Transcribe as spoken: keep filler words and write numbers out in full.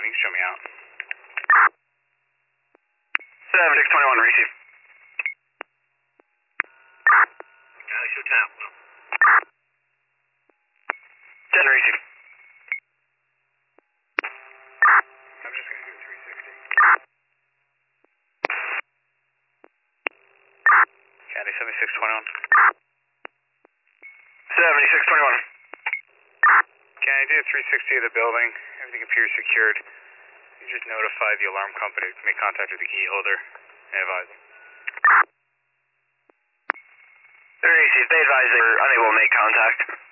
You can show me out. seven six two one, receive. Cali, show tap. No. ten, receive. I'm just going to do three sixty. Cali, seventy-six twenty-one. seventy-six twenty-one. Can I do three sixty of the building? Everything appears secured. You just notify the alarm company to make contact with the key holder and advise them. Receive. They advise they're unable to make contact.